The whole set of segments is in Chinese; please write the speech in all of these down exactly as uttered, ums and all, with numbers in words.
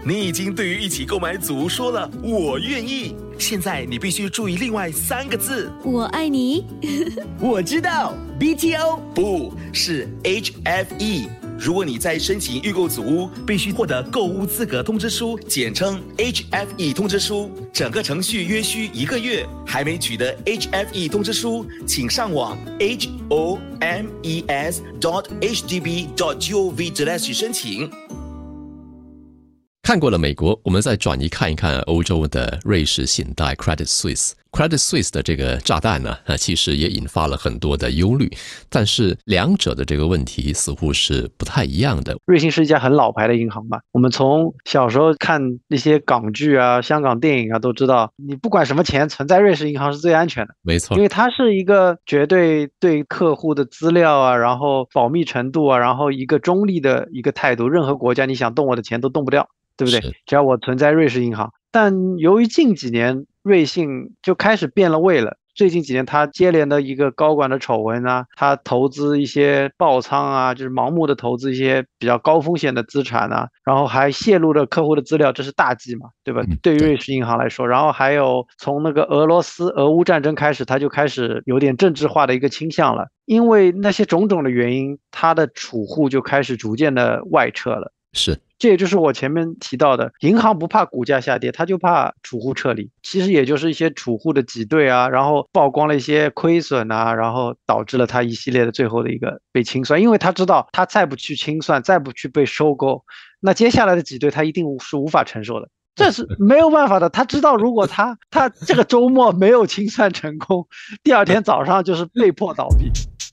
你已经对于一起购买组说了我愿意，现在你必须注意另外三个字。 我爱你。 我知道 B T O 不是 H F E。如果你在申请预购组屋，必须获得购屋资格通知书，简称 H F E 通知书，整个程序约需一个月。还没取得 H F E 通知书，请上网 h o m e s dot h d b dot gov slash 申请。 看过了美国，我们再转移看一看欧洲的瑞士信贷 Credit Suisse。Credit Suisse 的这个炸弹呢，其实也引发了很多的忧虑，但是两者的这个问题似乎是不太一样的。 瑞信是一家很老牌的银行嘛，我们从小时候看那些港剧啊、香港电影啊都知道，你不管什么钱存在瑞士银行是最安全的。 没错， 因为它是一个绝对对客户的资料啊，然后保密程度啊，然后一个中立的一个态度，任何国家你想动我的钱都动不掉，对不对？只要我存在瑞士银行。但由于近几年瑞信就开始变了味了，最近几年他接连的一个高管的丑闻啊，他投资一些爆仓啊，就是盲目的投资一些比较高风险的资产啊，然后还泄露了客户的资料，这是大忌嘛，对吧？ 嗯、 对于瑞士银行来说，然后还有从那个俄罗斯俄乌战争开始，他就开始有点政治化的一个倾向了，因为那些种种的原因，他的储户就开始逐渐的外撤了。 是。 这也就是我前面提到的，银行不怕股价下跌，他就怕储户撤离。其实也就是一些储户的挤兑啊，然后曝光了一些亏损啊，然后导致了他一系列的最后的一个被清算。因为他知道他再不去清算，再不去被收购，那接下来的挤兑他一定是无法承受的。这是没有办法的，他知道如果他他这个周末没有清算成功，第二天早上就是被迫倒闭。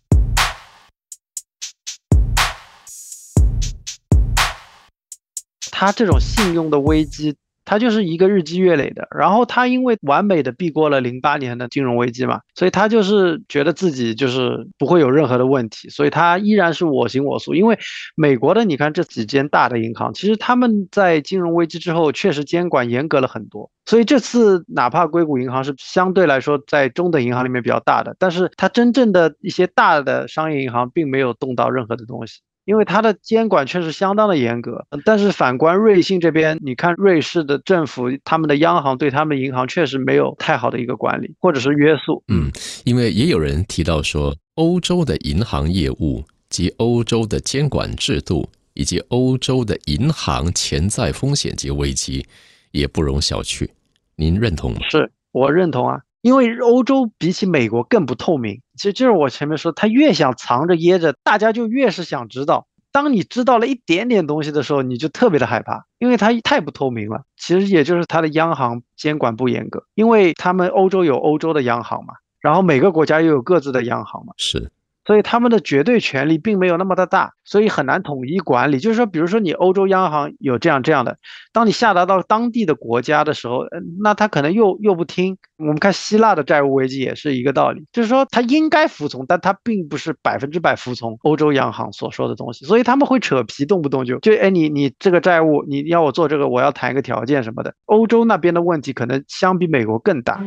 他这种信用的危机，他就是一个日积月累的。然后他因为完美的避过了零八年的金融危机嘛，所以他就是觉得自己就是不会有任何的问题，所以他依然是我行我素。因为美国的你看这几间大的银行，其实他们在金融危机之后确实监管严格了很多。所以这次哪怕硅谷银行是相对来说在中等银行里面比较大的，但是它真正的一些大的商业银行并没有动到任何的东西。因为它的监管确实相当的严格，但是反观瑞信这边，你看瑞士的政府，他们的央行对他们银行确实没有太好的一个管理或者是约束。 嗯，因为也有人提到说，欧洲的银行业务及欧洲的监管制度以及欧洲的银行潜在风险及危机也不容小觑，您认同吗？ 是，我认同啊。因为欧洲比起美国更不透明，其实就是我前面说，他越想藏着掖着，大家就越是想知道。当你知道了一点点东西的时候，你就特别的害怕，因为它太不透明了。其实也就是它的央行监管不严格，因为他们欧洲有欧洲的央行嘛，然后每个国家又有各自的央行嘛， 是。 所以他们的绝对权力并没有那么的大，所以很难统一管理。就是说，比如说你欧洲央行有这样这样的，当你下达到当地的国家的时候，那他可能又又不听。我们看希腊的债务危机也是一个道理，就是说他应该服从，但他并不是百分之百服从欧洲央行所说的东西，所以他们会扯皮，动不动就就哎你你这个债务你要我做这个，我要谈一个条件什么的。欧洲那边的问题可能相比美国更大。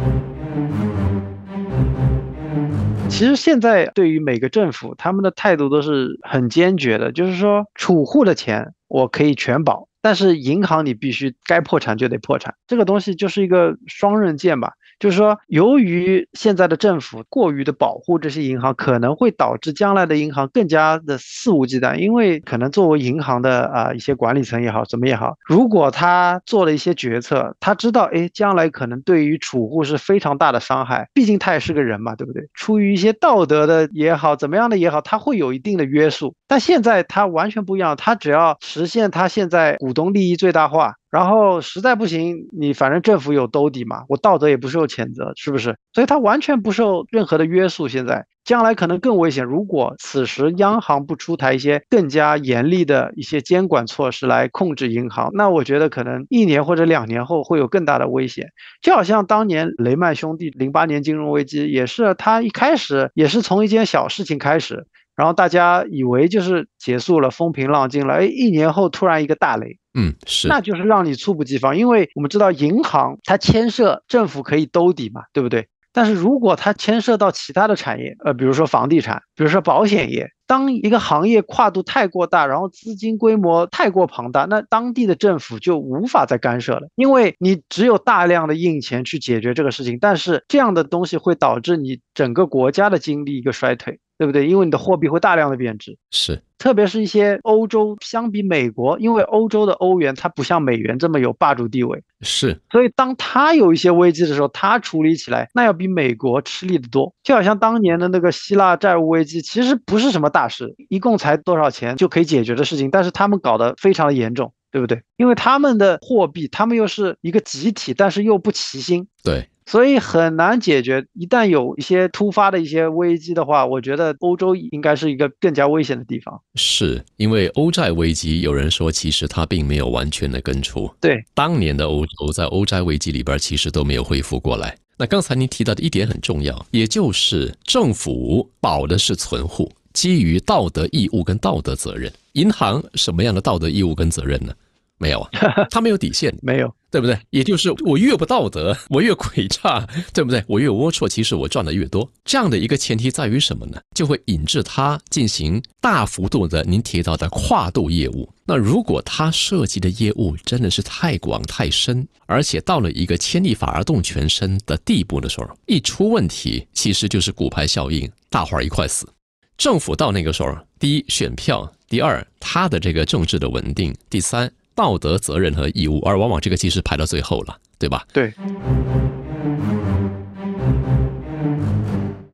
其实现在对于每个政府，他们的态度都是很坚决的，就是说储户的钱我可以全保，但是银行你必须该破产就得破产，这个东西就是一个双刃剑吧。就是说由于现在的政府过于的保护这些银行，可能会导致将来的银行更加的肆无忌惮。因为可能作为银行的啊、呃、一些管理层也好怎么也好，如果他做了一些决策，他知道诶将来可能对于储户是非常大的伤害，毕竟他也是个人嘛，对不对？出于一些道德的也好怎么样的也好，他会有一定的约束。但现在他完全不一样，他只要实现他现在股东利益最大化，然后实在不行，你反正政府有兜底嘛，我道德也不受谴责，是不是？所以它完全不受任何的约束。现在将来可能更危险，如果此时央行不出台一些更加严厉的一些监管措施来控制银行，那我觉得可能一年或者两年后会有更大的危险。就好像当年雷曼兄弟零八年金融危机也是，他一开始也是从一件小事情开始，然后大家以为就是结束了，风平浪静了，哎，一年后突然一个大雷。 嗯，是， 那就是让你猝不及防。因为我们知道银行它牵涉政府可以兜底嘛，对不对？ 但是如果它牵涉到其他的产业，呃，比如说房地产，比如说保险业，当一个行业跨度太过大，然后资金规模太过庞大，那当地的政府就无法再干涉了，因为你只有大量的印钱去解决这个事情，但是这样的东西会导致你整个国家的经历一个衰退，对不对？因为你的货币会大量的贬值。 是， 特别是一些欧洲，相比美国，因为欧洲的欧元它不像美元这么有霸主地位， 是， 所以当它有一些危机的时候，它处理起来那要比美国吃力得多。就好像当年的那个希腊债务危机，其实不是什么大事，一共才多少钱就可以解决的事情，但是他们搞得非常的严重，对不对？因为他们的货币，他们又是一个集体，但是又不齐心， 对， 所以很难解决。一旦有一些突发的一些危机的话，我觉得欧洲应该是一个更加危险的地方。 是因为欧债危机，有人说其实它并没有完全的根除。 对， 当年的欧洲在欧债危机里边其实都没有恢复过来。那刚才您提到的一点很重要，也就是政府保的是存户，基于道德义务跟道德责任。银行什么样的道德义务跟责任呢？没有啊，它没有底线， 没有， 对不对？也就是我越不道德，我越诡诈，对不对？我越龌龊，其实我赚的越多。这样的一个前提在于什么呢？就会引致它进行大幅度的您提到的跨度业务。那如果它涉及的业务真的是太广太深，而且到了一个牵一发而动全身的地步的时候，一出问题，其实就是骨牌效应，大伙儿一块死。政府到那个时候，第一选票，第二它的这个政治的稳定，第三道德责任和义务，而往往这个其实排到最后了，对吧？ 对。